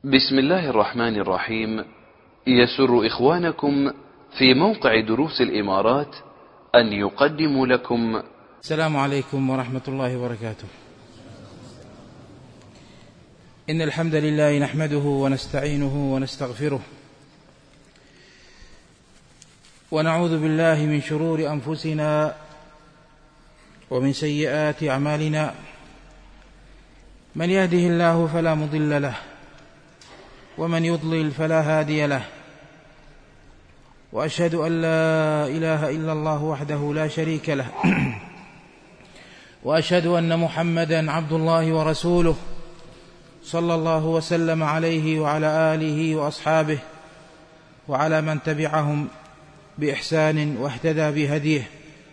بسم الله الرحمن الرحيم. يسر إخوانكم في موقع دروس الإمارات أن يقدموا لكم السلام عليكم ورحمة الله وبركاته. إن الحمد لله نحمده ونستعينه ونستغفره ونعوذ بالله من شرور أنفسنا ومن سيئات أعمالنا. من يهده الله فلا مضل له ومن يضلل فلا هادي له، وأشهد أن لا إله إلا الله وحده لا شريك له وأشهد أن محمدا عبد الله ورسوله صلى الله وسلم عليه وعلى آله وأصحابه وعلى من تبعهم بإحسان واهتدى بهديه.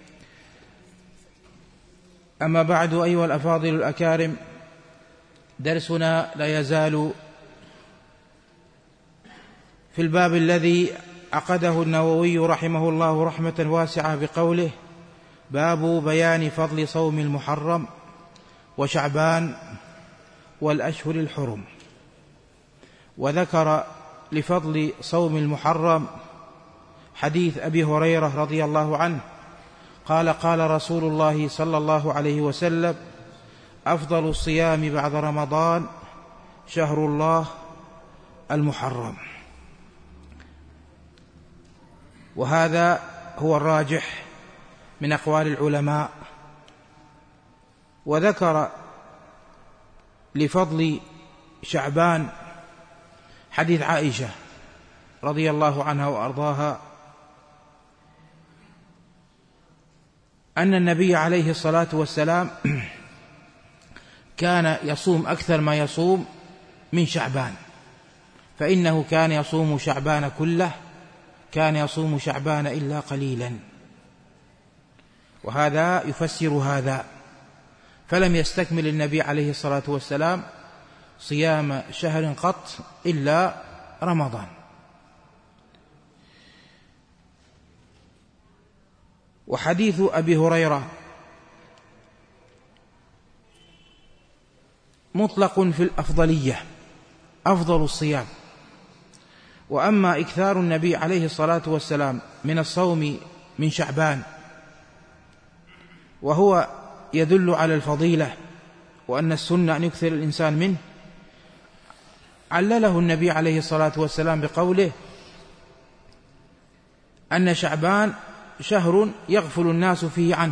أما بعد، أيها الأفاضل الأكارم، درسنا لا يزال في الباب الذي عقده النووي رحمه الله رحمة واسعة بقوله: باب بيان فضل صوم المحرم وشعبان والأشهر الحرم. وذكر لفضل صوم المحرم حديث أبي هريرة رضي الله عنه قال: قال رسول الله صلى الله عليه وسلم: أفضل الصيام بعد رمضان شهر الله المحرم. وهذا هو الراجح من أقوال العلماء. وذكر لفضل شعبان حديث عائشة رضي الله عنها وأرضاها أن النبي عليه الصلاة والسلام كان يصوم أكثر ما يصوم من شعبان، فإنه كان يصوم شعبان كله، كان يصوم شعبان إلا قليلا. وهذا يفسر هذا، فلم يستكمل النبي عليه الصلاة والسلام صيام شهر قط إلا رمضان. وحديث أبي هريرة مطلق في الأفضلية، أفضل الصيام. وأما إكثار النبي عليه الصلاة والسلام من الصوم من شعبان وهو يدل على الفضيلة وأن السنة أن يكثر الإنسان منه، علله النبي عليه الصلاة والسلام بقوله أن شعبان شهر يغفل الناس فيه عنه،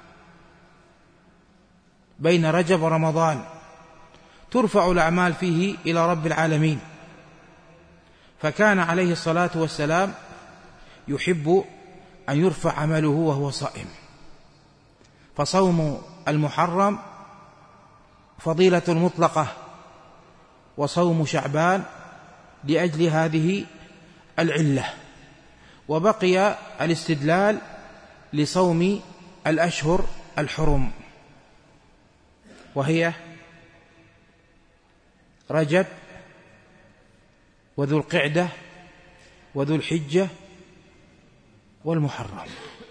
بين رجب ورمضان ترفع الأعمال فيه إلى رب العالمين. فكان عليه الصلاة والسلام يحب أن يرفع عمله وهو صائم. فصوم المحرم فضيلة مطلقة، وصوم شعبان لأجل هذه العلة. وبقي الاستدلال لصوم الأشهر الحرم، وهي رجب وذو القعدة وذو الحجة والمحرم.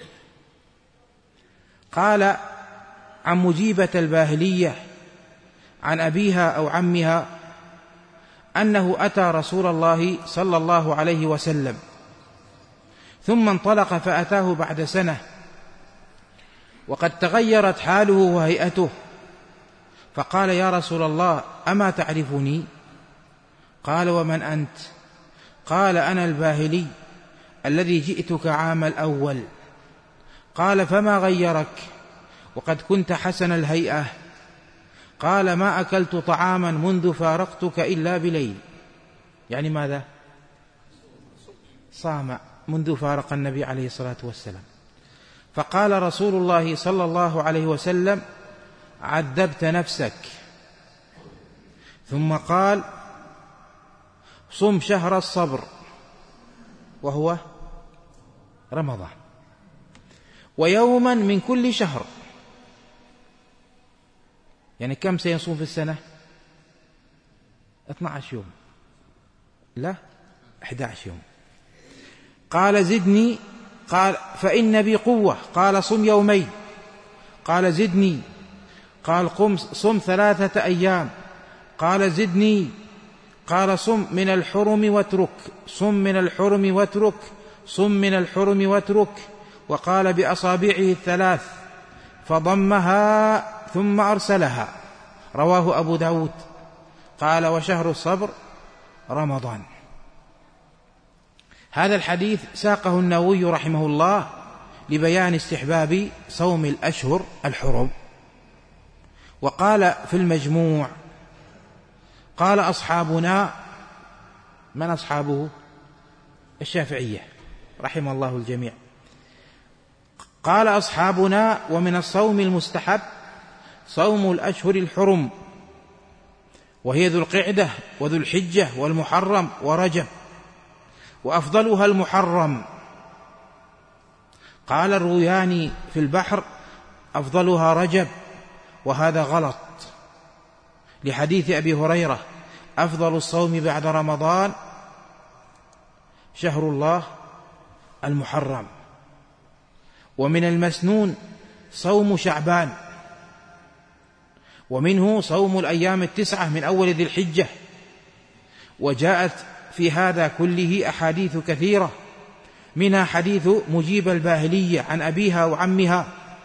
قال عن مجيبة الباهلية عن أبيها أو عمها أنه أتى رسول الله صلى الله عليه وسلم ثم انطلق فأتاه بعد سنة وقد تغيرت حاله وهيئته، فقال: يا رسول الله، أما تعرفني؟ قال: ومن أنت؟ قال: أنا الباهلي الذي جئتك عام الأول. قال: فما غيرك وقد كنت حسن الهيئة؟ قال: ما أكلت طعاما منذ فارقتك إلا بليل. يعني ماذا؟ صام منذ فارق النبي عليه الصلاة والسلام. فقال رسول الله صلى الله عليه وسلم: عذبت نفسك. ثم قال: صم شهر الصبر وهو رمضان، ويوما من كل شهر. يعني كم سيصوم في السنة؟ 12 يوم، لا 11 يوم. قال: زدني. قال: فإن بي قوة. قال: صم يومين. قال: زدني. قال: صم 3 أيام. قال: زدني. قال صم من الحرم واترك، صم من الحرم واترك، صم من الحرم واترك، وقال بأصابعه الثلاث فضمها ثم أرسلها. رواه أبو داود. قال وشهر الصبر رمضان. هذا الحديث ساقه النووي رحمه الله لبيان استحباب صوم الأشهر الحرم. وقال في المجموع: قال أصحابنا، من أصحابه؟ الشافعية رحم الله الجميع. قال أصحابنا: ومن الصوم المستحب صوم الأشهر الحرم، وهي ذو القعدة وذو الحجة والمحرم ورجب، وأفضلها المحرم. قال الروياني في البحر: أفضلها رجب، وهذا غلط، لحديث أبي هريرة: أفضل الصوم بعد رمضان شهر الله المحرم. ومن المسنون صوم شعبان، ومنه صوم الأيام 9 من أول ذي الحجة. وجاءت في هذا كله أحاديث كثيرة، منها حديث مجيب الباهلية عن أبيها وعمها.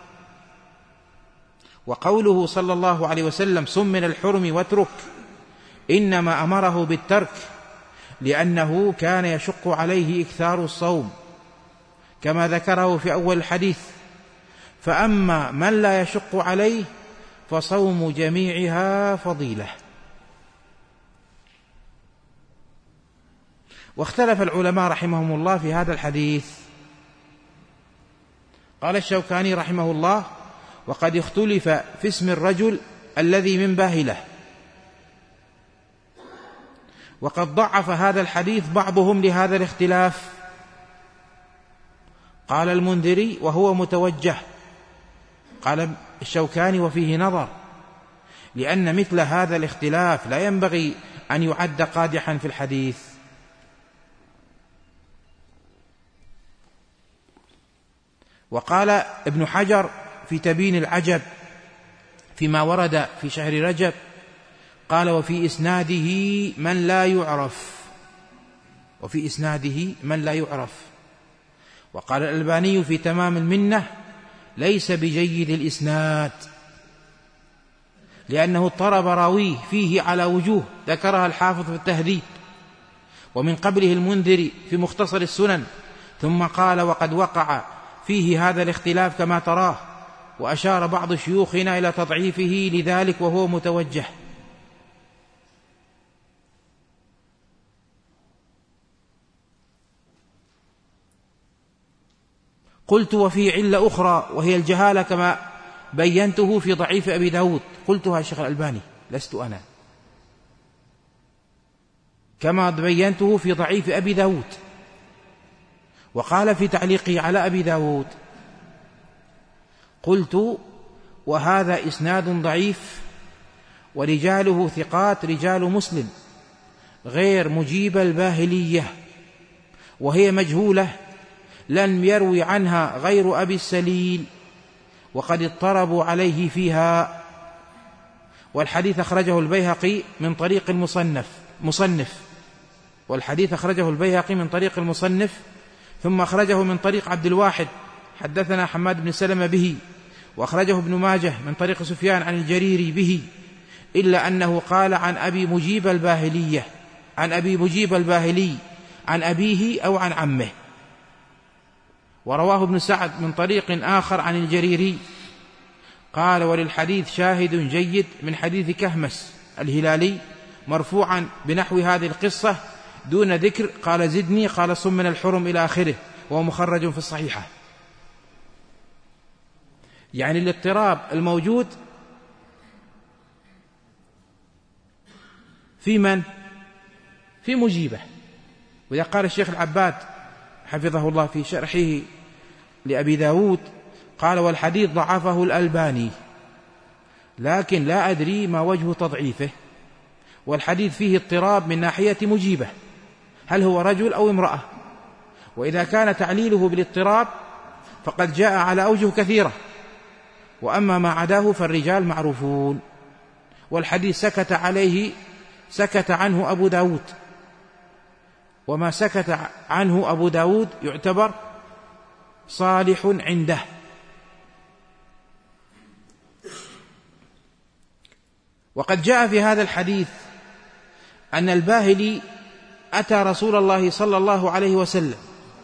وقوله صلى الله عليه وسلم: صم من الحرم واترك، إنما أمره بالترك لأنه كان يشق عليه إكثار الصوم كما ذكره في أول الحديث. فأما من لا يشق عليه فصوم جميعها فضيلة. واختلف العلماء رحمهم الله في هذا الحديث. قال الشوكاني رحمه الله: وقد اختلف في اسم الرجل الذي من باهلة، وقد ضعف هذا الحديث بعضهم لهذا الاختلاف. قال المنذري: وهو متوجه. قال الشوكاني: وفيه نظر، لأن مثل هذا الاختلاف لا ينبغي أن يعد قادحا في الحديث. وقال ابن حجر في تبين العجب فيما ورد في شهر رجب، قال: وفي إسناده من لا يعرف، وفي إسناده من لا يعرف. وقال الألباني في تمام المنة: ليس بجيد الإسناد، لأنه اضطرب راويه فيه على وجوه ذكرها الحافظ في التهذيب، ومن قبله المنذري في مختصر السنن. ثم قال: وقد وقع فيه هذا الاختلاف كما تراه، وأشار بعض شيوخنا إلى تضعيفه لذلك وهو متوجه. قلت: وفي علة أخرى وهي الجهالة كما بينته في ضعيف أبي داود. قلتها الشيخ الألباني، لست أنا، كما بينته في ضعيف أبي داود. وقال في تعليقه على أبي داود: قلت: وهذا إسناد ضعيف، ورجاله ثقات رجال مسلم غير مجيب الباهلية، وهي مجهولة لم يروي عنها غير أبي السليل، وقد اضطربوا عليه فيها. والحديث أخرجه البيهقي من طريق المصنف، والحديث أخرجه البيهقي من طريق المصنف، ثم أخرجه من طريق عبد الواحد حدثنا حماد بن سلمة به، وأخرجه ابن ماجه من طريق سفيان عن الجريري به، إلا أنه قال عن أبي مجيب الباهلية، عن أبي مجيب الباهلي عن أبيه أو عن عمه. ورواه ابن سعد من طريق آخر عن الجريري. قال: وللحديث شاهد جيد من حديث كهمس الهلالي مرفوعا بنحو هذه القصة دون ذكر قال زدني، قال صم من الحرم إلى آخره، وهو مخرج في الصحيحة. يعني الاضطراب الموجود في من؟ في مجيبة. وإذا قال الشيخ العباد حفظه الله في شرحه لأبي داود، قال: والحديث ضعفه الألباني، لكن لا أدري ما وجه تضعيفه، والحديث فيه اضطراب من ناحية مجيبة، هل هو رجل أو امرأة؟ وإذا كان تعليله بالاضطراب فقد جاء على أوجه كثيرة، وأما ما عداه فالرجال معروفون. والحديث سكت عليه سكت عنه أبو داود، وما سكت عنه أبو داود يعتبر صالح عنده. وقد جاء في هذا الحديث أن الباهلي أتى رسول الله صلى الله عليه وسلم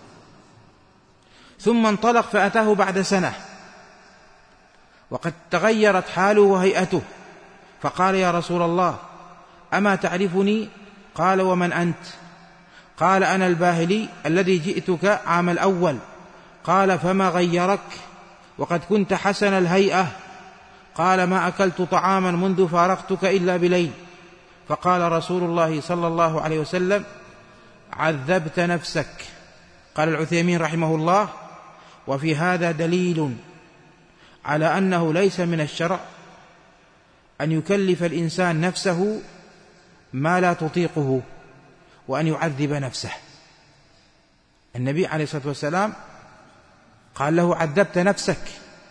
ثم انطلق فأتاه بعد سنة وقد تغيرت حاله وهيئته، فقال: يا رسول الله، أما تعرفني؟ قال: ومن أنت؟ قال: أنا الباهلي الذي جئتك عام الأول. قال: فما غيرك وقد كنت حسن الهيئة؟ قال: ما أكلت طعاما منذ فارقتك إلا بليل. فقال رسول الله صلى الله عليه وسلم: عذبت نفسك. قال العثيمين رحمه الله: وفي هذا دليل على أنه ليس من الشرع أن يكلف الإنسان نفسه ما لا تطيقه وأن يعذب نفسه. النبي عليه الصلاة والسلام قال له: عذبت نفسك،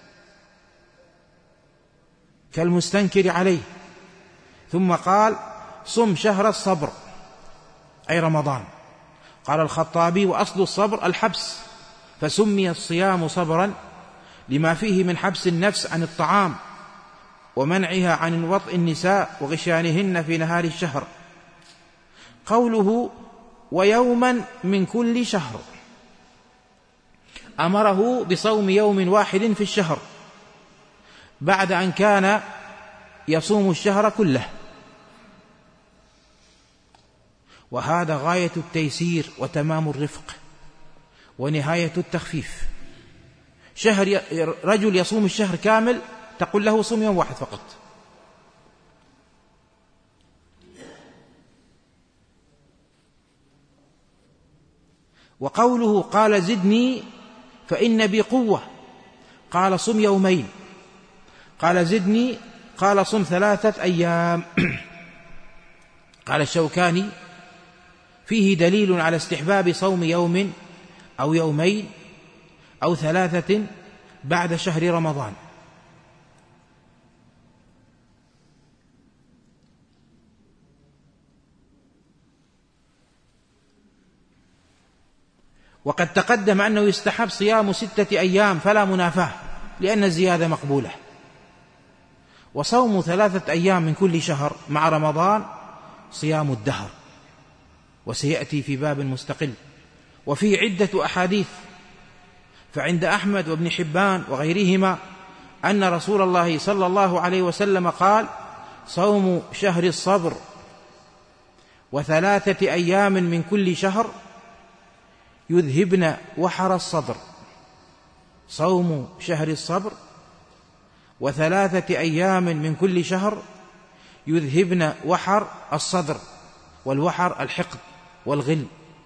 كالمستنكر عليه. ثم قال: صم شهر الصبر، أي رمضان. قال الخطابي: وأصل الصبر الحبس، فسمي الصيام صبرا لما فيه من حبس النفس عن الطعام ومنعها عن وطئ النساء وغشيانهن في نهار الشهر. قوله: ويوما من كل شهر، أمره بصوم يوم واحد في الشهر بعد أن كان يصوم الشهر كله، وهذا غاية التيسير وتمام الرفق ونهاية التخفيف. رجل يصوم الشهر كامل تقول له صوم يوم واحد فقط. وقوله: قال زدني فإن بي قوة، قال صم يومين. قال زدني، قال صم 3 أيام. قال الشوكاني: فيه دليل على استحباب صوم يوم أو يومين أو 3 بعد شهر رمضان. وقد تقدم أنه يستحب صيام 6 أيام فلا منافاة، لأن الزيادة مقبولة. وصوم 3 أيام من كل شهر مع رمضان صيام الدهر، وسيأتي في باب مستقل. وفيه عدة أحاديث، فعند أحمد وابن حبان وغيرهما أن رسول الله صلى الله عليه وسلم قال: صوم شهر الصبر 3 أيام من كل شهر يذهبن وحر الصدر. صوم شهر الصبر 3 أيام من كل شهر يذهبن وحر الصدر، والوحر الحقد والغل.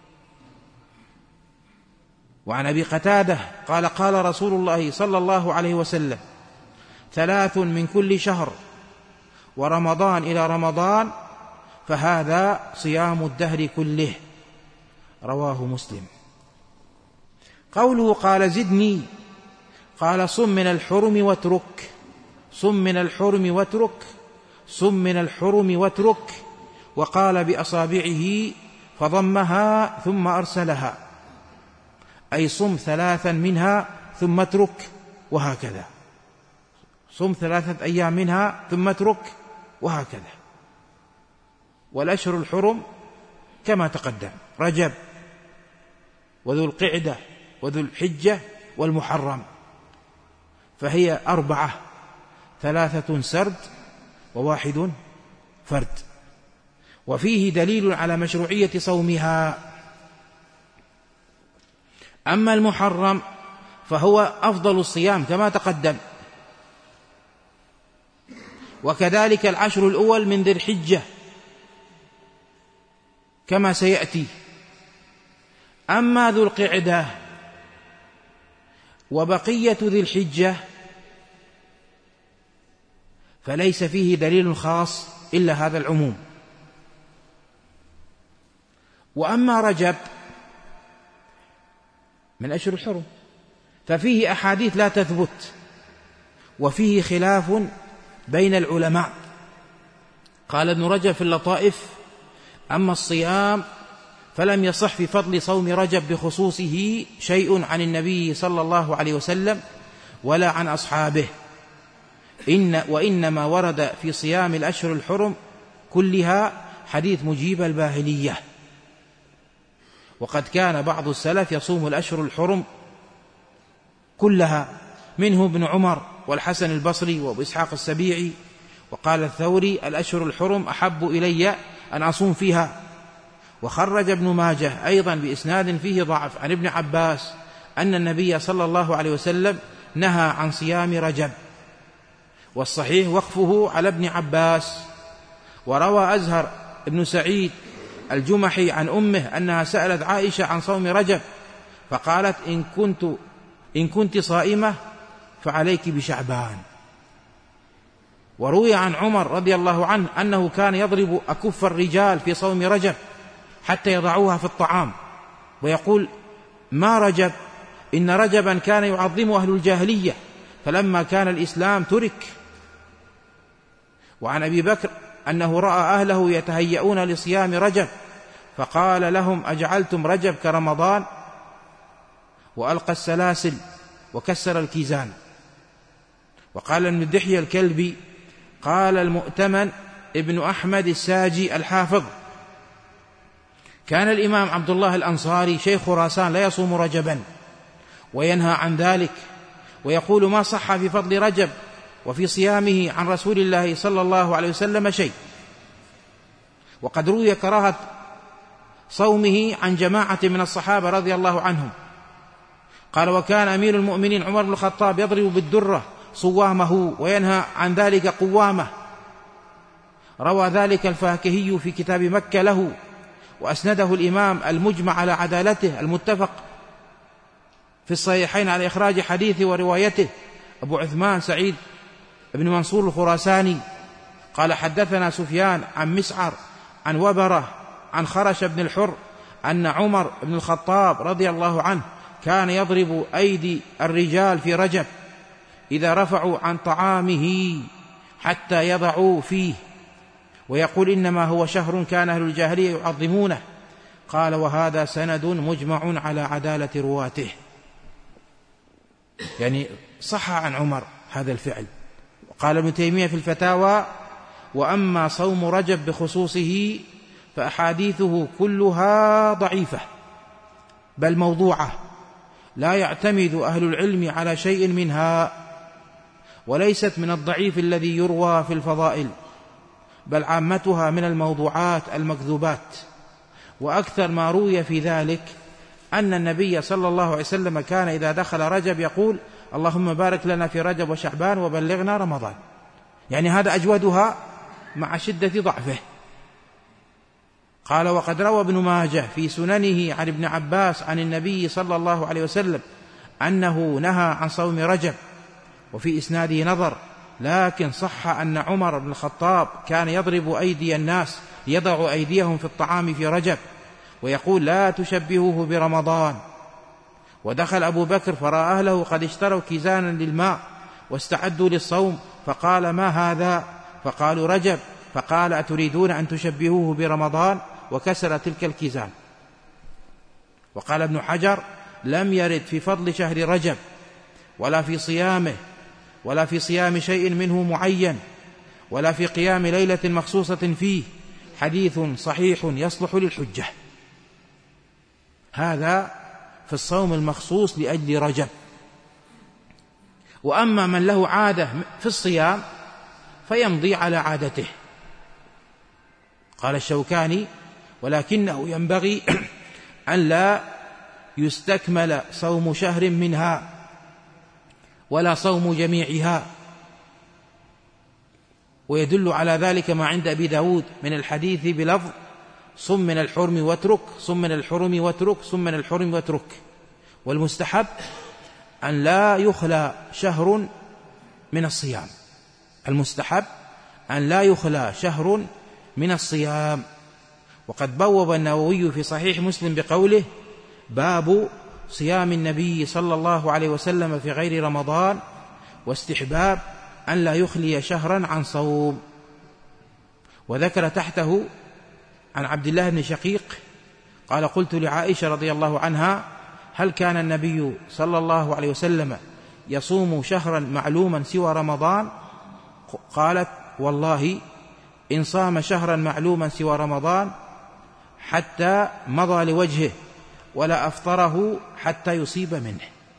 وعن أبي قتادة قال: قال رسول الله صلى الله عليه وسلم: 3 من كل شهر ورمضان إلى رمضان فهذا صيام الدهر كله. رواه مسلم. قوله: قال زدني، قال: صم من الحرم واترك، صم من الحرم واترك، صم من الحرم واترك. وقال بأصابعه فضمها ثم أرسلها، أي صم 3 منها ثم اترك، وهكذا. صم 3 أيام منها ثم اترك، وهكذا. والأشهر الحرم كما تقدم: رجب وذو القعدة وذو الحجة والمحرم، فهي 4، 3 سرد و1 فرد. وفيه دليل على مشروعية صومها. أما المحرم فهو أفضل الصيام كما تقدم، وكذلك العشر الأول من ذي الحجة كما سيأتي. أما ذو القعدة وبقية ذي الحجة فليس فيه دليل خاص إلا هذا العموم. وأما رجب من أشهر الحرم ففيه أحاديث لا تثبت، وفيه خلاف بين العلماء قال ابن رجب في اللطائف: أما الصيام فلم يصح في فضل صوم رجب بخصوصه شيء عن النبي صلى الله عليه وسلم ولا عن أصحابه، وإنما ورد في صيام الأشهر الحرم كلها حديث مجيب الباهلية. وقد كان بعض السلف يصوم الأشهر الحرم كلها، منه ابن عمر والحسن البصري وابو إسحاق السبيعي. وقال الثوري: الأشهر الحرم أحب إلي أن أصوم فيها. وخرج ابن ماجه أيضا بإسناد فيه ضعف عن ابن عباس أن النبي صلى الله عليه وسلم نهى عن صيام رجب، والصحيح وقفه على ابن عباس. وروى أزهر ابن سعيد الجمحي عن أمه أنها سألت عائشة عن صوم رجب فقالت: إن كنت صائمة فعليك بشعبان. وروي عن عمر رضي الله عنه أنه كان يضرب أكف الرجال في صوم رجب حتى يضعوها في الطعام، ويقول: ما رجب، إن رجبا كان يعظم أهل الجاهلية، فلما كان الإسلام ترك. وعن أبي بكر أنه رأى أهله يتهيئون لصيام رجب فقال لهم: أجعلتم رجب كرمضان؟ وألقى السلاسل وكسر الكيزان. وقال ابن دحية الكلبي: قال المؤتمن ابن أحمد الساجي الحافظ: كان الإمام عبد الله الأنصاري شيخ خراسان لا يصوم رجبا وينهى عن ذلك، ويقول: ما صح في فضل رجب وفي صيامه عن رسول الله صلى الله عليه وسلم شيء. وقد روي كراهة صومه عن جماعة من الصحابة رضي الله عنهم. قال: وكان أمير المؤمنين عمر بن الخطاب يضرب بالدرة صوامه وينهى عن ذلك قوامه. روى ذلك الفاكهي في كتاب مكة له، وأسنده الإمام المجمع على عدالته المتفق في الصحيحين على إخراج حديثه وروايته أبو عثمان سعيد بن منصور الخراساني قال: حدثنا سفيان عن مسعر عن وبرة عن خرش بن الحر أن عمر بن الخطاب رضي الله عنه كان يضرب أيدي الرجال في رجب إذا رفعوا عن طعامه حتى يضعوا فيه، ويقول: إنما هو شهر كان أهل الجاهلية يعظمونه. قال: وهذا سند مجمع على عدالة رواته. يعني صح عن عمر هذا الفعل. وقال ابن تيمية في الفتاوى: وأما صوم رجب بخصوصه فأحاديثه كلها ضعيفة بل موضوعة، لا يعتمد أهل العلم على شيء منها، وليست من الضعيف الذي يروى في الفضائل، بل عامتها من الموضوعات المكذوبات. وأكثر ما روي في ذلك أن النبي صلى الله عليه وسلم كان إذا دخل رجب يقول: اللهم بارك لنا في رجب وشعبان وبلغنا رمضان. يعني هذا أجودها مع شدة ضعفه. قال: وقد روى ابن ماجه في سننه عن ابن عباس عن النبي صلى الله عليه وسلم أنه نهى عن صوم رجب، وفي إسناده نظر، لكن صح أن عمر بن الخطاب كان يضرب أيدي الناس يضع أيديهم في الطعام في رجب، ويقول: لا تشبهوه برمضان. ودخل أبو بكر فرأى أهله قد اشتروا كيزانا للماء واستعدوا للصوم، فقال: ما هذا؟ فقالوا: رجب. فقال: أتريدون أن تشبهوه برمضان؟ وكسر تلك الكيزان. وقال ابن حجر: لم يرد في فضل شهر رجب ولا في صيامه ولا في صيام شيء منه معين ولا في قيام ليلة مخصوصة فيه حديث صحيح يصلح للحجة. هذا في الصوم المخصوص لأجل رجب. وأما من له عادة في الصيام فيمضي على عادته. قال الشوكاني: ولكنه ينبغي أن لا يستكمل صوم شهر منها ولا صوم جميعها. ويدل على ذلك ما عند أبي داود من الحديث بلفظ: صم من الحرم واترك، صم من الحرم واترك، صم من الحرم واترك. والمستحب أن لا يخلى شهر من الصيام، المستحب أن لا يخلى شهر من الصيام. وقد بوب النووي في صحيح مسلم بقوله: باب صيام النبي صلى الله عليه وسلم في غير رمضان، واستحباب أن لا يخلي شهرا عن صوم. وذكر تحته عن عبد الله بن شقيق قال قلت لعائشة رضي الله عنها هل كان النبي صلى الله عليه وسلم يصوم شهرا معلوما سوى رمضان؟ قالت والله إن صام شهرا معلوما سوى رمضان حتى مضى لوجهه ولا أفطره حتى يصيب منه.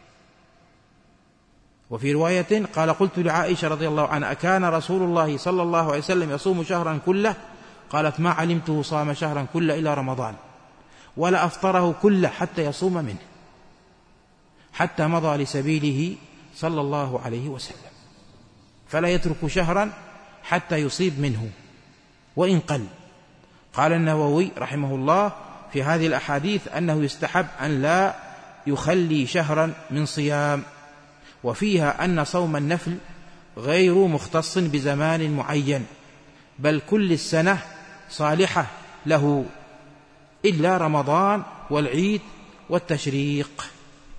وفي رواية قال قلت لعائشة رضي الله عنها أكان رسول الله صلى الله عليه وسلم يصوم شهرا كله؟ قالت ما علمته صام شهرا كله إلى رمضان ولا أفطره كله حتى يصوم منه حتى مضى لسبيله صلى الله عليه وسلم، فلا يترك شهرا حتى يصيب منه وإن قل. قال النووي رحمه الله في هذه الأحاديث أنه يستحب أن لا يخلي شهرا من صيام، وفيها أن صوم النفل غير مختص بزمان معين بل كل السنة صالحة له إلا رمضان والعيد والتشريق.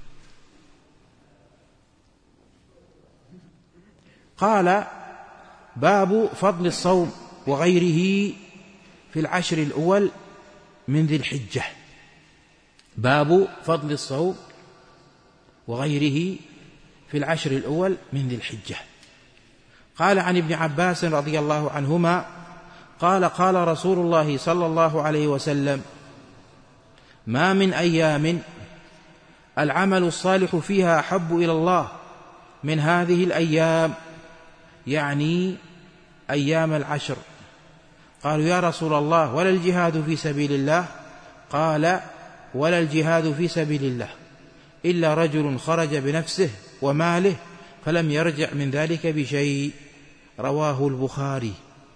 قال باب فضل الصوم وغيره في العشر الأول من ذي الحجة. باب فضل الصوم وغيره في العشر الأول من ذي الحجة. قال عن ابن عباس رضي الله عنهما قال قال رسول الله صلى الله عليه وسلم ما من أيام العمل الصالح فيها أحب إلى الله من هذه الأيام، يعني أيام العشر. قالوا يا رسول الله ولا الجهاد في سبيل الله؟ قال ولا الجهاد في سبيل الله إلا رجل خرج بنفسه وماله فلم يرجع من ذلك بشيء، رواه البخاري.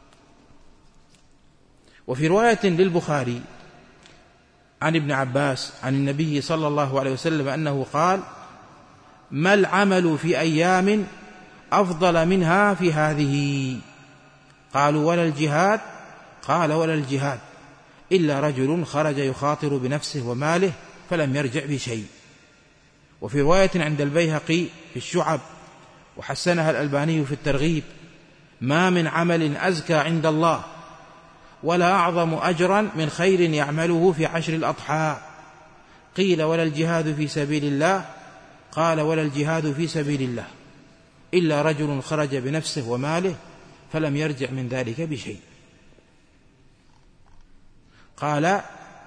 وفي رواية للبخاري عن ابن عباس عن النبي صلى الله عليه وسلم أنه قال ما العمل في أيام أفضل منها في هذه؟ قالوا ولا الجهاد؟ قال ولا الجهاد إلا رجل خرج يخاطر بنفسه وماله فلم يرجع بشيء. وفي رواية عند البيهقي في الشعب وحسنها الألباني في الترغيب ما من عمل أزكى عند الله ولا أعظم أجرا من خير يعمله في عشر الأضحى. قيل ولا الجهاد في سبيل الله؟ قال ولا الجهاد في سبيل الله إلا رجل خرج بنفسه وماله فلم يرجع من ذلك بشيء. قال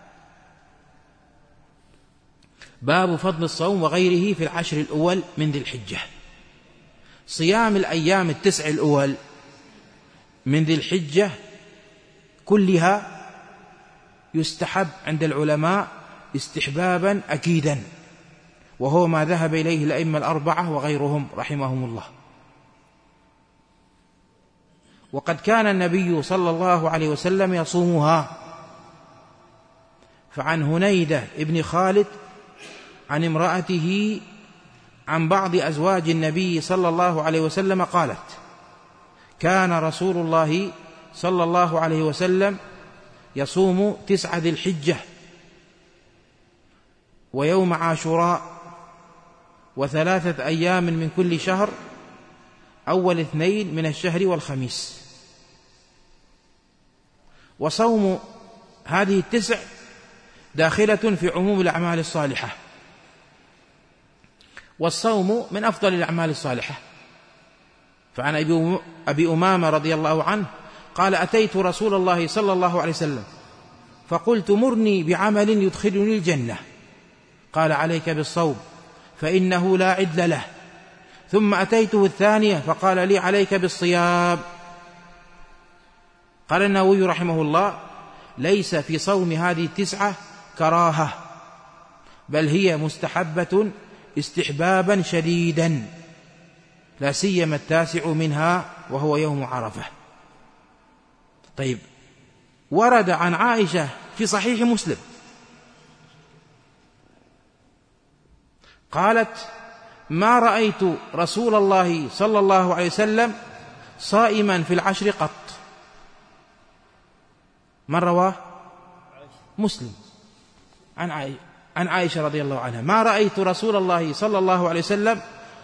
باب فضل الصوم وغيره في العشر الأول من ذي الحجة. صيام الأيام التسع الأول من ذي الحجة كلها يستحب عند العلماء استحبابا أكيدا، وهو ما ذهب إليه الأئمة الأربعة وغيرهم رحمهم الله. وقد كان النبي صلى الله عليه وسلم يصومها، فعن هنيدة ابن خالد عن امرأته عن بعض أزواج النبي صلى الله عليه وسلم قالت كان رسول الله صلى الله عليه وسلم يصوم 9 ذي الحجة ويوم عاشوراء و3 أيام من كل شهر أول 2 من الشهر والخميس. وصوم هذه 9 داخلة في عموم الأعمال الصالحة، والصوم من أفضل الأعمال الصالحة. فعن أبي أمامة رضي الله عنه قال أتيت رسول الله صلى الله عليه وسلم فقلت مرني بعمل يدخلني الجنة، قال عليك بالصوم فإنه لا عدل له. ثم أتيته الثانية فقال لي عليك بالصيام. قال النووي رحمه الله ليس في صوم هذه 9 كراهة، بل هي مستحبة استحبابا شديدا، لا سيما 9 منها وهو يوم عرفة. طيب، ورد عن عائشة في صحيح مسلم قالت ما رأيت رسول الله صلى الله عليه وسلم صائما في العشر قط. من رواه؟ مسلم عن عائشة رضي الله عنها ما رأيت رسول الله صلى الله عليه وسلم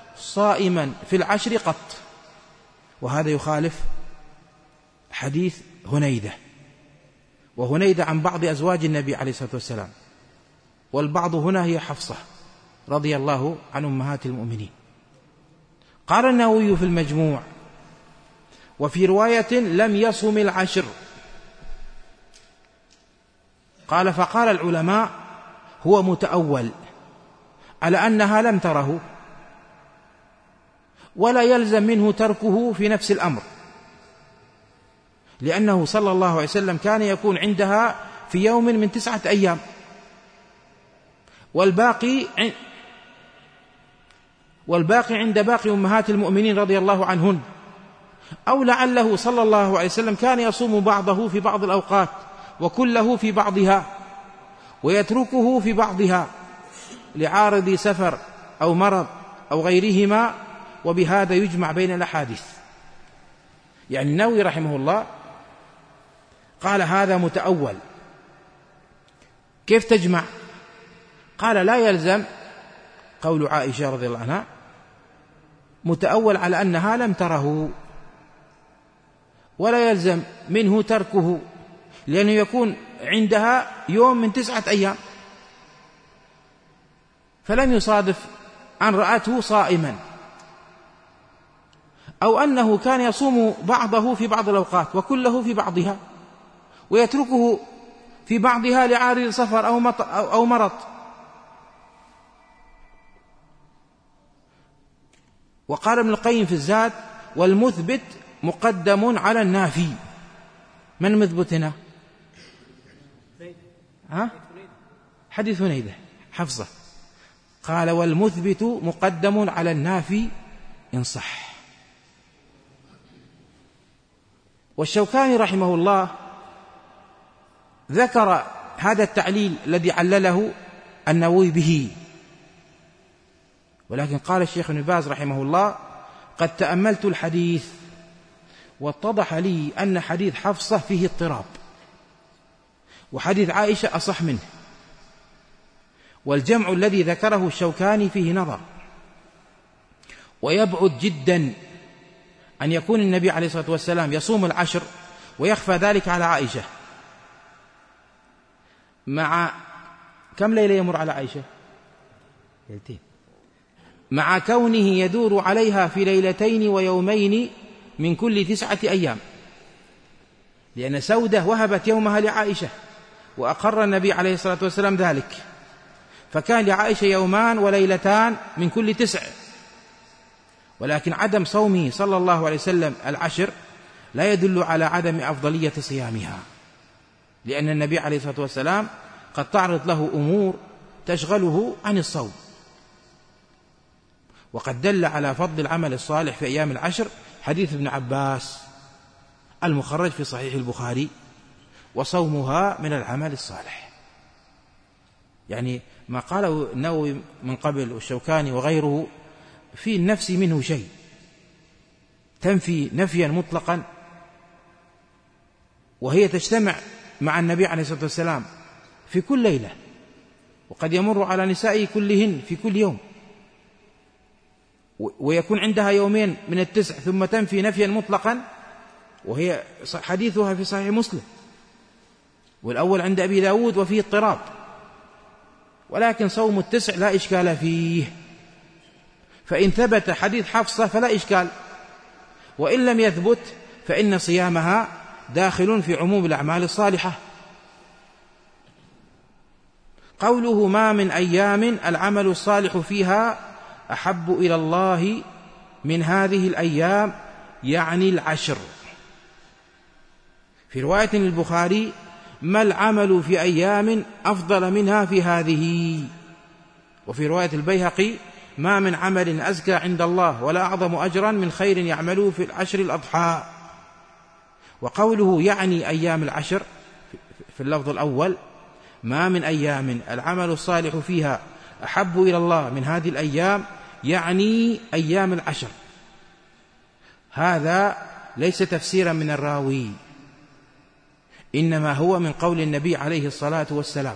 صائما في العشر قط. وهذا يخالف حديث هنيدة، وهنيدة عن بعض أزواج النبي عليه الصلاة والسلام، والبعض هنا هي حفصة رضي الله عن أمهات المؤمنين. قال النووي في المجموع: وفي رواية لم يصم العشر. قال: فقال العلماء: هو متأول على أنها لم تره، ولا يلزم منه تركه في نفس الأمر، لأنه صلى الله عليه وسلم كان يكون عندها في يوم من 9 أيام، والباقي عند باقي أمهات المؤمنين رضي الله عنهن. أو لعله صلى الله عليه وسلم كان يصوم بعضه في بعض الأوقات وكله في بعضها، ويتركه في بعضها لعارض سفر أو مرض أو غيرهما، وبهذا يجمع بين الأحاديث. يعني النووي رحمه الله قال: هذا متأول. كيف تجمع؟ قال: لا يلزم قول عائشة رضي الله عنها متأول على أنها لم تره، ولا يلزم منه تركه، لأنه يكون عندها يوم من 9 أيام، فلم يصادف أن رأته صائما، أو أنه كان يصوم بعضه في بعض الأوقات وكله في بعضها، ويتركه في بعضها لعارض سفر أو مرض. وقال ابن القيم في الزاد: والمثبت مقدم على النافي. من مثبت هنا؟ حديث هنيدة حفصة. قال: والمثبت مقدم على النافي إن صح. والشوكاني رحمه الله ذكر هذا التعليل الذي علله النووي به، ولكن قال الشيخ ابن باز رحمه الله: قد تأملت الحديث واتضح لي أن حديث حفصة فيه اضطراب، وحديث عائشة أصح منه، والجمع الذي ذكره الشوكاني فيه نظر، ويبعد جدا أن يكون النبي عليه الصلاة والسلام يصوم العشر ويخفى ذلك على عائشة. مع كم ليلة يمر على عائشة؟ ليلتين. مع كونه يدور عليها في 2 ويومين من كل 9 أيام، لأن سودة وهبت يومها لعائشة، وأقر النبي عليه الصلاة والسلام ذلك، فكان لعائشة 2 وليلتان من كل 9. ولكن عدم صومه صلى الله عليه وسلم العشر لا يدل على عدم أفضلية صيامها، لأن النبي عليه الصلاة والسلام قد تعرض له أمور تشغله عن الصوم. وقد دل على فضل العمل الصالح في أيام العشر حديث ابن عباس المخرج في صحيح البخاري: وصومها من العمل الصالح. يعني ما قاله النووي من قبل والشوكاني وغيره في النفس منه شيء، تنفي نفيا مطلقا، وهي تجتمع مع النبي عليه الصلاة والسلام في كل ليلة، وقد يمر على نسائه كلهن في كل يوم، ويكون عندها يومين من 9، ثم تنفي نفيا مطلقا، وهي حديثها في صحيح مسلم، والأول عند أبي داود وفيه اضطراب. ولكن صوم 9 لا إشكال فيه، فإن ثبت حديث حفصة فلا إشكال، وإن لم يثبت فإن صيامها داخل في عموم الأعمال الصالحة. قوله: ما من أيام العمل الصالح فيها أحب إلى الله من هذه الأيام، يعني العشر. في رواية للبخاري: ما العمل في أيام أفضل منها في هذه. وفي رواية البيهقي: ما من عمل أزكى عند الله ولا أعظم أجرا من خير يعمله في العشر الأضحى. وقوله يعني أيام العشر في اللفظ الأول: ما من أيام العمل الصالح فيها أحب إلى الله من هذه الأيام، يعني أيام العشر. هذا ليس تفسيرا من الراوي، إنما هو من قول النبي عليه الصلاة والسلام.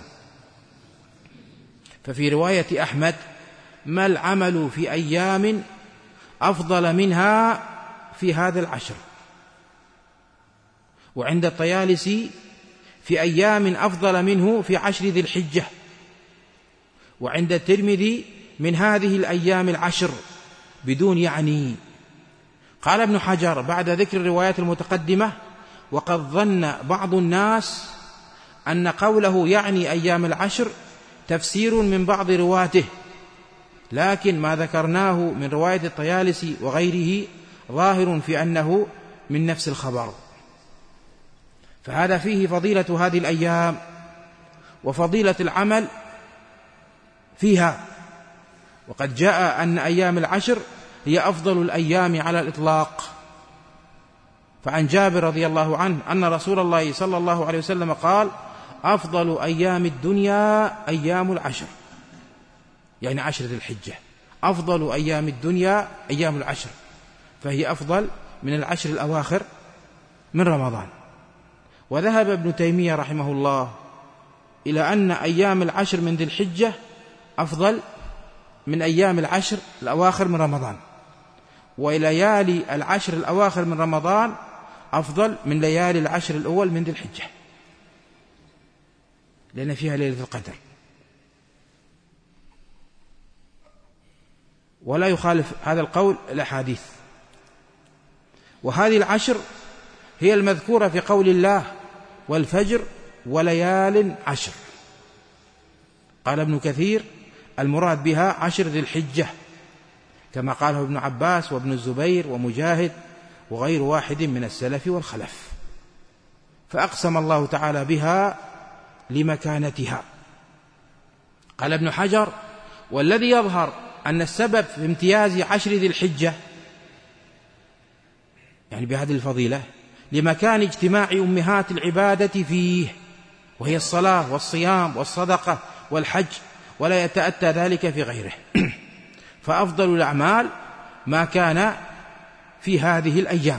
ففي رواية أحمد: ما العمل في أيام أفضل منها في هذا العشر. وعند الطيالسي في أيام أفضل منه في 10 ذي الحجة، وعند الترمذي من هذه الأيام 10 بدون يعني. قال ابن حجر بعد ذكر الروايات المتقدمة: وقد ظن بعض الناس أن قوله يعني أيام 10 تفسير من بعض رواته، لكن ما ذكرناه من رواية الطيالسي وغيره ظاهر في أنه من نفس الخبر. فهذا فيه فضيلة هذه الأيام وفضيلة العمل فيها. وقد جاء أن أيام 10 هي أفضل الأيام على الإطلاق. فعن جابر رضي الله عنه أن رسول الله صلى الله عليه وسلم قال: أفضل أيام الدنيا أيام 10، يعني 10 ذي الحجة. أفضل أيام الدنيا أيام 10، فهي أفضل من 10 الأواخر من رمضان. وذهب ابن تيمية رحمه الله إلى أن أيام 10 من ذي الحجة أفضل من أيام 10 الأواخر من رمضان، وليالي 10 الأواخر من رمضان أفضل من ليالي 10 الأول من ذي الحجة، لأن فيها ليلة القدر. ولا يخالف هذا القول الأحاديث. وهذه 10 هي المذكورة في قول الله: والفجر وليال 10. قال ابن كثير: المراد بها 10 ذي الحجة، كما قاله ابن عباس وابن الزبير ومجاهد وغير واحد من السلف والخلف. فأقسم الله تعالى بها لمكانتها. قال ابن حجر: والذي يظهر أن السبب في امتياز 10 ذي الحجة، يعني بهذه الفضيلة، لمكان اجتماع أمهات العبادة فيه، وهي الصلاة والصيام والصدقة والحج، ولا يتأتى ذلك في غيره. فأفضل الأعمال ما كان في هذه الأيام.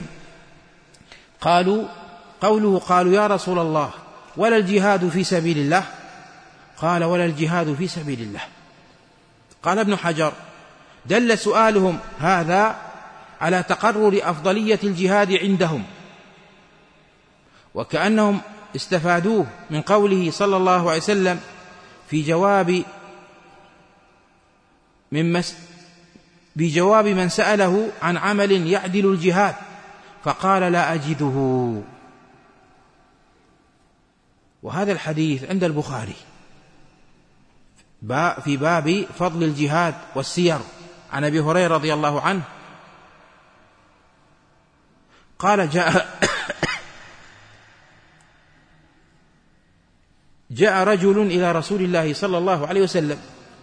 قالوا يا رسول الله ولا الجهاد في سبيل الله؟ قال: ولا الجهاد في سبيل الله. قال ابن حجر: دل سؤالهم هذا على تقرر أفضلية الجهاد عندهم، وكأنهم استفادوه من قوله صلى الله عليه وسلم في بجواب من سأله عن عمل يعدل الجهاد فقال: لا أجده. وهذا الحديث عند البخاري في باب فضل الجهاد والسير، عن أبي هريرة رضي الله عنه قال: جاء رجل إلى رسول الله صلى الله عليه وسلم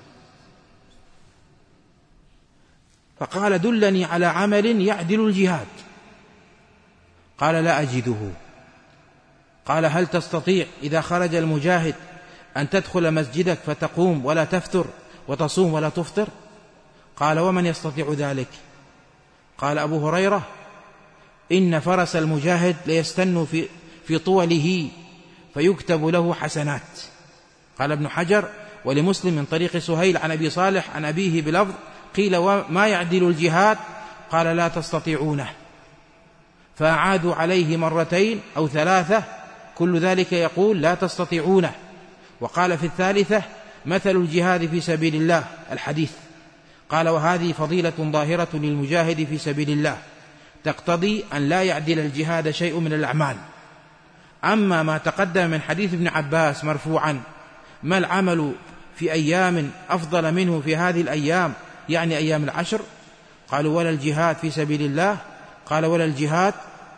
فقال: دلني على عمل يعدل الجهاد. قال: لا أجده. قال: هل تستطيع إذا خرج المجاهد أن تدخل مسجدك فتقوم ولا تفتر وتصوم ولا تفطر؟ قال: ومن يستطيع ذلك؟ قال أبو هريرة: إن فرس المجاهد ليستن في طوله فيكتب له حسنات. قال ابن حجر: ولمسلم من طريق سهيل عن أبي صالح عن أبيه بلفظ: قيل: وما يعدل الجهاد؟ قال: لا تستطيعونه. فأعادوا عليه 2 أو 3، كل ذلك يقول: لا تستطيعونه. وقال في 3: مثل الجهاد في سبيل الله، الحديث. قال: وهذه فضيلة ظاهرة للمجاهد في سبيل الله تقتضي أن لا يعدل الجهاد شيء من الأعمال. أما ما تقدم من حديث ابن عباس مرفوعا: ما العمل في أيام أفضل منه في هذه الأيام، يعني أيام 10؟ قالوا: ولا الجهاد في سبيل الله. قال: ولا الجهاد.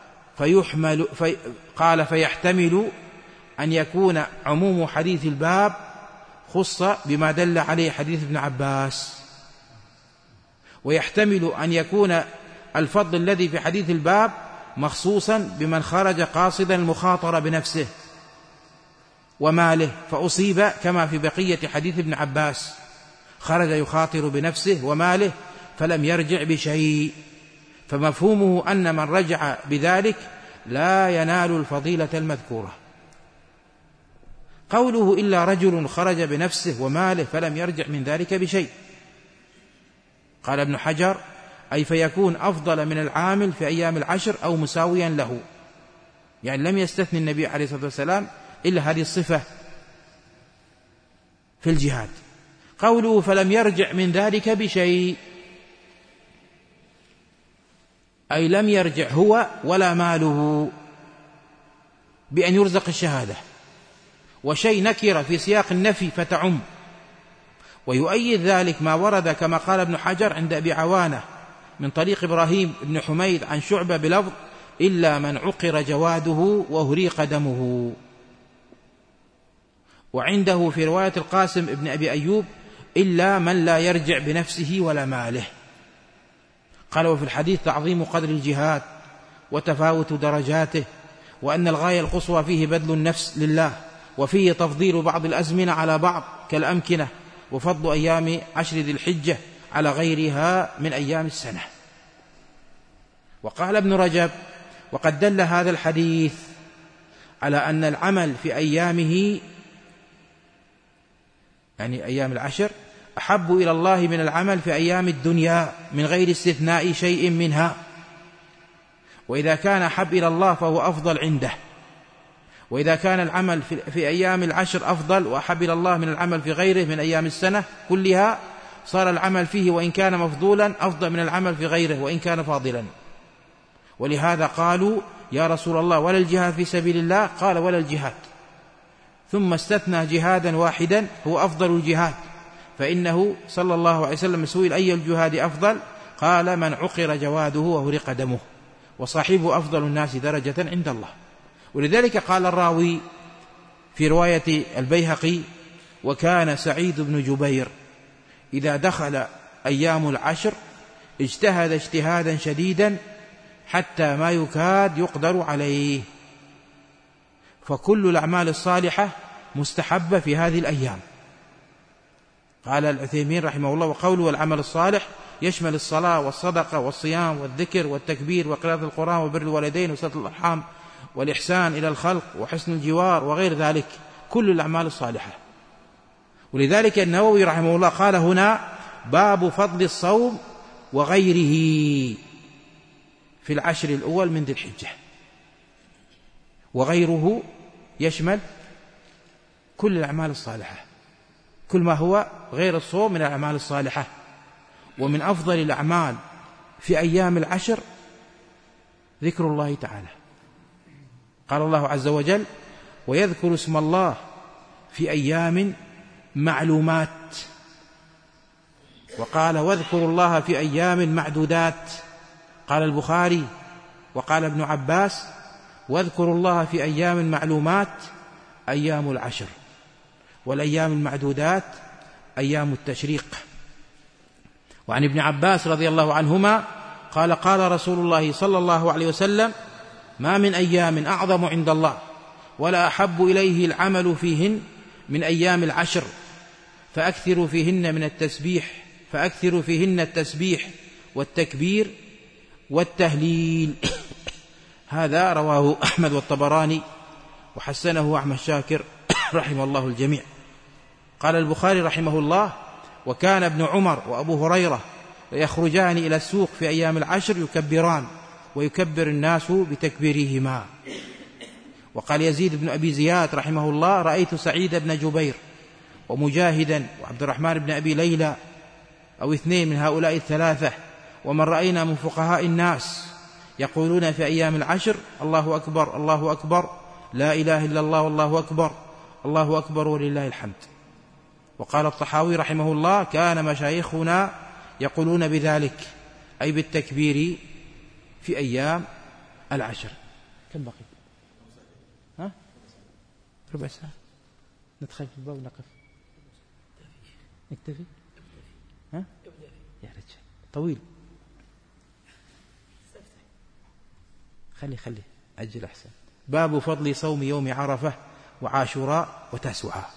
فيحتمل أن يكون عموم حديث الباب خص بما دل عليه حديث ابن عباس، ويحتمل أن يكون الفضل الذي في حديث الباب مخصوصا بمن خرج قاصدا المخاطرة بنفسه وماله فأصيب، كما في بقية حديث ابن عباس: خرج يخاطر بنفسه وماله فلم يرجع بشيء. فمفهومه أن من رجع بذلك لا ينال الفضيلة المذكورة. قوله: إلا رجل خرج بنفسه وماله فلم يرجع من ذلك بشيء. قال ابن حجر: أي فيكون أفضل من العامل في أيام 10 أو مساويا له، يعني لم يستثني النبي عليه الصلاة والسلام إلا هذه الصفة في الجهاد. قوله فلم يرجع من ذلك بشيء، أي لم يرجع هو ولا ماله بأن يرزق الشهادة، وشيء نكر في سياق النفي فتعم. ويؤيد ذلك ما ورد كما قال ابن حجر عند أبي عوانة من طريق إبراهيم بن حميد عن شعبة بلفظ إلا من عقر جواده وأهريق دمه. وعنده في رواية القاسم ابن أبي أيوب إلا من لا يرجع بنفسه ولا ماله. قال وفي الحديث تعظيم قدر الجهاد وتفاوت درجاته، وأن الغاية القصوى فيه بذل النفس لله، وفيه تفضيل بعض الأزمنة على بعض كالأمكنة، وفضل أيام 10 ذي الحجة على غيرها من أيام السنة. وقال ابن رجب وقد دل هذا الحديث على أن العمل في أيامه يعني أيام العشر أحب إلى الله من العمل في أيام الدنيا من غير استثناء شيء منها، وإذا كان أحب إلى الله فهو أفضل عنده. وإذا كان العمل في أيام العشر أفضل وأحب إلى الله من العمل في غيره من أيام السنة كلها، صار العمل فيه وإن كان مفضولا أفضل من العمل في غيره وإن كان فاضلا. ولهذا قالوا يا رسول الله ولا الجهاد في سبيل الله؟ قال ولا الجهاد، ثم استثنى جهادا واحدا هو أفضل الجهاد، فإنه صلى الله عليه وسلم سئل أي الجهاد أفضل؟ قال من عقر جواده وأهرق دمه، وصاحبه أفضل الناس درجة عند الله. ولذلك قال الراوي في رواية البيهقي وكان سعيد بن جبير إذا دخل أيام العشر اجتهد اجتهادا شديدا حتى ما يكاد يقدر عليه. فكل الأعمال الصالحة مستحبة في هذه الأيام. قال العثيمين رحمه الله وقوله والعمل الصالح يشمل الصلاة والصدقة والصيام والذكر والتكبير وقراءة القرآن وبر الوالدين وصلة الأرحام والإحسان إلى الخلق وحسن الجوار وغير ذلك، كل الأعمال الصالحة. ولذلك النووي رحمه الله قال هنا باب فضل الصوم وغيره في العشر الأول من ذي الحجة. وغيره يشمل كل الأعمال الصالحة، كل ما هو غير الصوم من الأعمال الصالحة. ومن أفضل الأعمال في أيام العشر ذكر الله تعالى. قال الله عز وجل ويذكر اسم الله في أيام معلومات، وقال واذكروا الله في أيام معدودات. قال البخاري وقال ابن عباس واذكروا الله في أيام معلومات أيام العشر، والأيام المعدودات أيام التشريق. وعن ابن عباس رضي الله عنهما قال قال رسول الله صلى الله عليه وسلم ما من أيام أعظم عند الله ولا أحب إليه العمل فيهن من أيام العشر فأكثروا فيهن التسبيح والتكبير والتهليل. هذا رواه أحمد والطبراني وحسنه أحمد شاكر رحمه الله الجميع. قال البخاري رحمه الله وكان ابن عمر وأبو هريرة يخرجان إلى السوق في أيام العشر يكبران ويكبر الناس بتكبيرهما. وقال يزيد بن أبي زياد رحمه الله رأيت سعيد بن جبير ومجاهدا وعبد الرحمن بن أبي ليلى أو اثنين من هؤلاء الثلاثة ومن رأينا من فقهاء الناس يقولون في أيام العشر الله أكبر الله أكبر لا إله إلا الله والله أكبر الله أكبر ولله الحمد. وقال الطحاوي رحمه الله كان مشايخنا يقولون بذلك أي بالتكبير في أيام العشر. كم بقي؟ ها؟ ربع ساعة ندخل في الباب ونقف نكتفي؟ ها؟ يا رجال طويل خلي أجل أحسن. باب فضل صوم يوم عرفة وعاشوراء وتاسوعاء.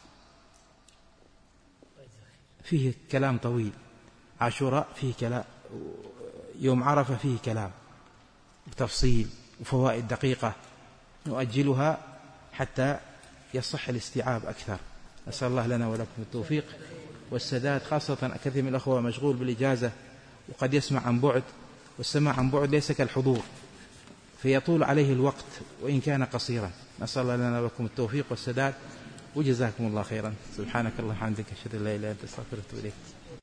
فيه كلام طويل. عاشوراء فيه كلام، يوم عرفة فيه كلام وتفصيل وفوائد دقيقة نؤجلها حتى يصح الاستيعاب أكثر. أسأل الله لنا ولكم التوفيق والسداد، خاصة كثير من الأخوة مشغول بالإجازة وقد يسمع عن بعد، والسماع عن بعد ليس كالحضور، فيطول عليه الوقت وإن كان قصيرا. نسأل الله لنا ولكم التوفيق والسداد، وجزاكم الله خيرا. سبحانك اللهم وبحمدك، أشهد أن لا إله إلا أنت، أستغفرك وأتوب إليك.